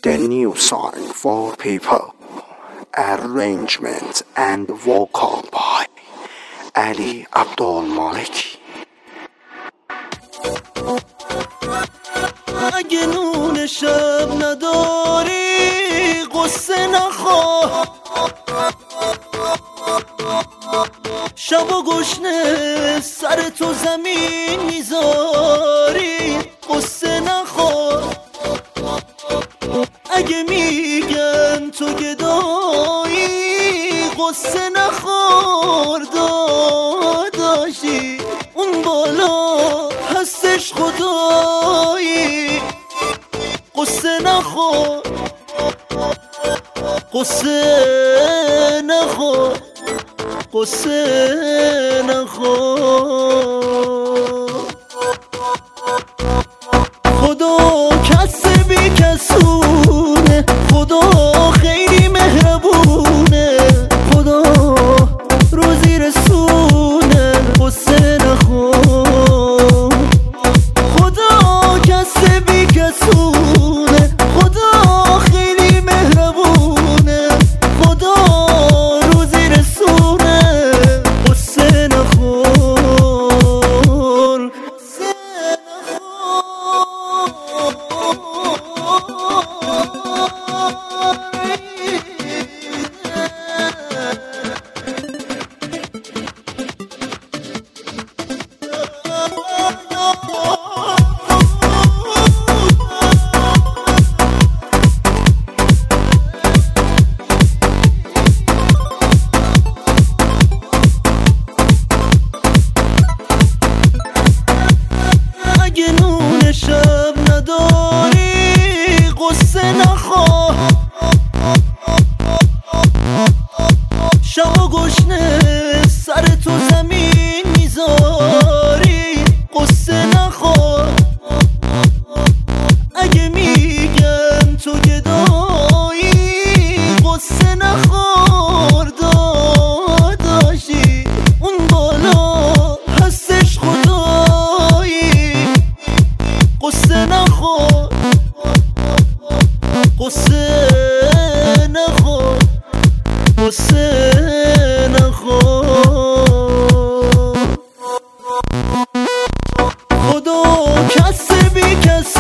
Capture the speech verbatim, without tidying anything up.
the new song for people. Arrangement and vocal by Ali Abdulmaliki. اگه نون شب نداری قصه نخور، شب و گشنه سر تو زمین میذاری قصه نخور. اگه میگن تو گدایی قصه نخور، داداشی اون بالا هستش خدایی قصه نخور، قصه نخور، قصه نخور. خدا کس بی کسونه، خدا خیلی مهربونه، خدا روزی رسونه قصه نخور. خدا کس بی کسونه، خدا خیلی مهربونه، خدا روزی رسونه قصه نخور، قصه اگه نون شب نداری قصه نخور، شب و گشنه سر تو زمین میذاری قصه نخور. اگه میگن تو گدایی قصه نخور، داداشی اون بالا هستش خدایی قصه نخور، قصه نخور، قصه نخور. خدا کس بی کس